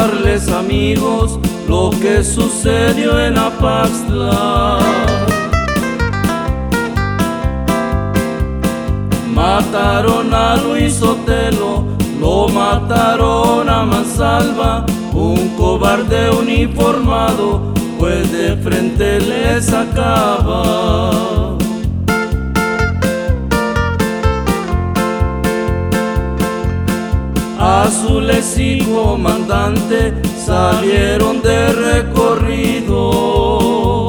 contarles, amigos, lo que sucedió en Apaxtla. Mataron a Luis Sotelo, lo mataron a mansalva, un cobarde uniformado, pues de frente le sacaba. Azules y comandante salieron de recorrido,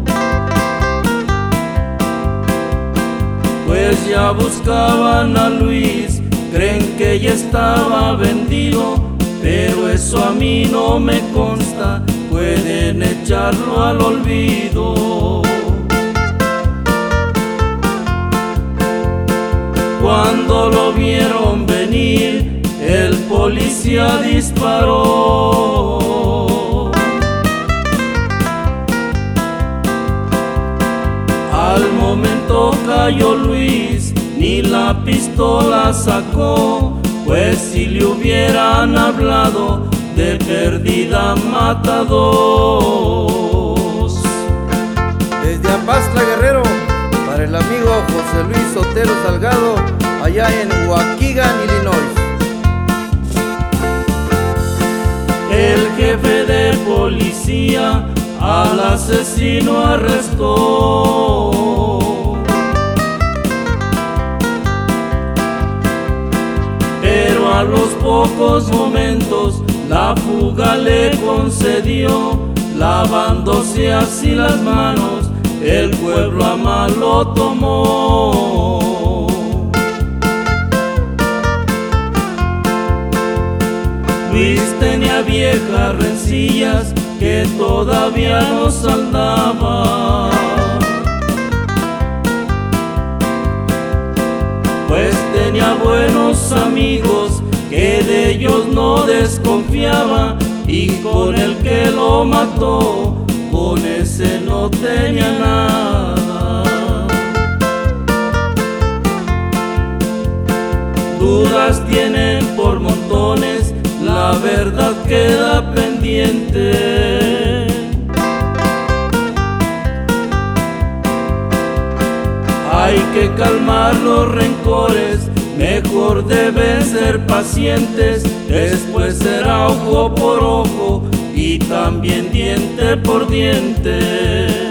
pues ya buscaban a Luis, creen que ya estaba vendido, pero eso a mí no me consta, pueden echarlo al olvido. Cuando lo vieron venir, el policía disparó. Al momento cayó Luis, ni la pistola sacó, pues si le hubieran hablado, de perdida mata dos. Desde Apaxtla, Guerrero, para el amigo José Luis Sotelo Salgado, allá en Waukegan, Illinois. El jefe de policía al asesino arrestó, pero a los pocos momentos la fuga le concedió, lavándose así las manos, el pueblo a mal lo tomó. Luis tenía viejas rencillas que todavía no saldaba, pues tenía buenos amigos que de ellos no desconfiaba, y con el que lo mató, con ese no tenía nada. Dudas tienen por montones, la verdad queda pendiente. Hay que calmar los rencores, mejor deben ser pacientes, después será ojo por ojo y también diente por diente.